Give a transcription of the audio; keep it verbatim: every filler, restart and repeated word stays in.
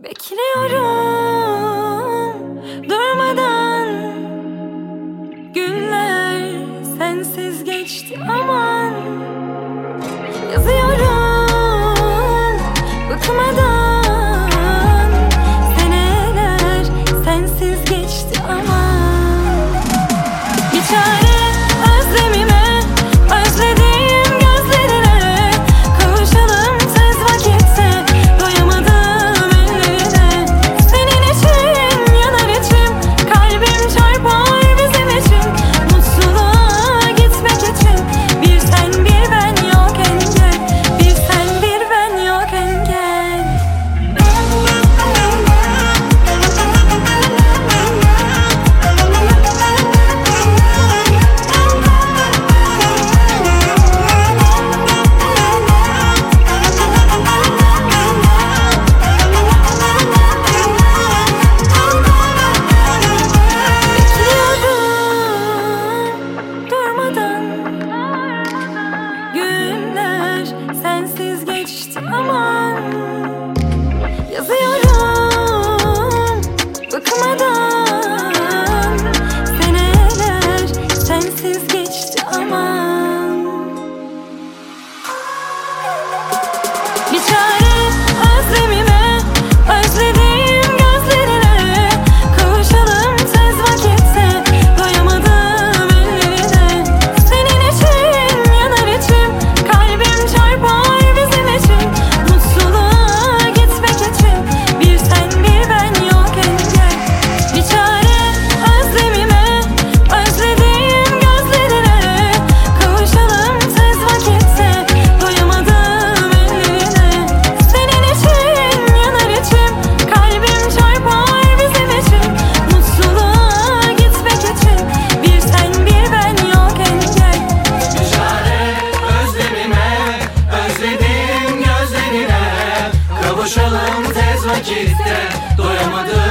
Bekliyorum durmadan. Günler sensiz geçti aman. Yazıyorum bıkmadan. Seneler sensiz geçti aman. Bir çare özlemime, özlediğim gözlerine. Kavuşalım tez vakitte, doyamadım ellerine. Senin için yanar içim, kalbim çarpar bizim için. Mutluluğa gitmek için bir sen bir ben yok engel. Bir sen bir ben yok engel. Günler sensiz geçti aman. Yazıyorum bıkmadan. Seneler sensiz geçti aman. Bir çare özlemime, özlediğim gözlerine. Kavuşalım tez vakitte, doyamadım ellerine. Senin için yanar içim, kalbim çarpar bizim için. Mutluluğa gitmek için bir sen bir ben yok engel. Bir çare özlemime, özlediğim gözlerine. Kavuşalım tez vakitte, doyamadım ellerine. Senin için yanar içim, kalbim çarpar bizim için. Mutluluğa gitmek için bir sen bir ben yok engel. Bir çare özlemime, özlediğim gözlerine. Kavuşalım tez vakitte, doyamadım